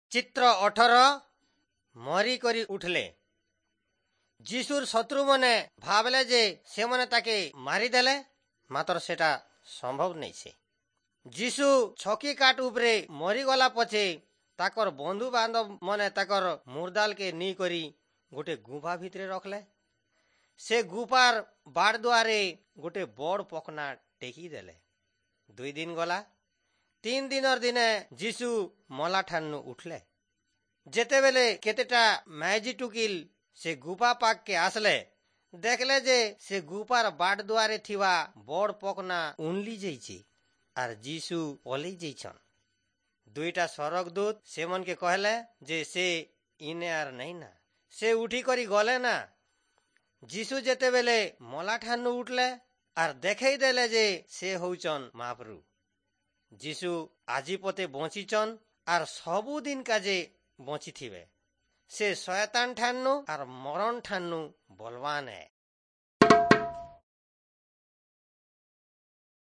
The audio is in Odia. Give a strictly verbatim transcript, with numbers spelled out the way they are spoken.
ଚିତ୍ର ଅଠର ମରି କରି ଉଠିଲେ। ଯୀଶୁର ଶତ୍ରୁମାନେ ଭାବିଲେ ଯେ ସେମାନେ ତାକେ ମାରିଦେଲେ, ମାତ୍ର ସେଟା ସମ୍ଭବ ନାଇଁ। ସେ ଯୀଶୁ ଛକି କାଟ ଉପରେ ମରିଗଲା ପଛେ ତାକର ବନ୍ଧୁ ବାନ୍ଧବ ମାନେ ତାକର ମୁର୍ଦାଲକେ ନେଇ କରି ଗୋଟେ ଗୁଫା ଭିତରେ ରଖଲେ। ସେ ଗୁଫାର ବାଡ଼ ଦୁଆରେ ଗୋଟେ ବଡ଼ ପକନା ଟେକି ଦେଲେ। ଦୁଇ ଦିନ ଗଲା। ତିନ ଦିନର ଦିନେ ଯୀଶୁ ମଲା ଠାନୁ ଉଠଲେ। ଯେତେବେଳେ କେତେଟା ମାଇଜି ଟୁକିଲ ସେ ଗୁଫା ପାଖକେ ଆସିଲେ, ଦେଖିଲେ ଯେ ସେ ଗୁଫାର ବାଡ଼ ଦୁଆରେ ଥିବା ବଡ଼ ପକନା ଉନଲି ଯାଇଛେ ଆର ଯୀଶୁ ପଲେଇ ଯାଇଛନ୍। ଦୁଇଟା ସ୍ୱର୍ଗଦୂତ ସେମାନକେ କହିଲେ ଯେ ସେ ଇନେ ଆର ନାଇଁ ନା, ସେ ଉଠିକରି ଗଲେ ନା। ଯୀଶୁ ଯେତେବେଳେ ମଲା ଠାନୁ ଉଠଲେ ଆର ଦେଖେଇ ଦେଲେ ଯେ ସେ ହଉଛନ୍ ମହାପ୍ରଭୁ। ଯୀଶୁ ଆଜି ପତେ ବଞ୍ଚିଛନ୍ ଆର ସବୁଦିନ କାଜେ ବଞ୍ଚିଥିବେ। ସେ ଶୟତାନ ଠାନୁ ଆର ମରଣ ଠାନୁ ବଲବାନ ହେ।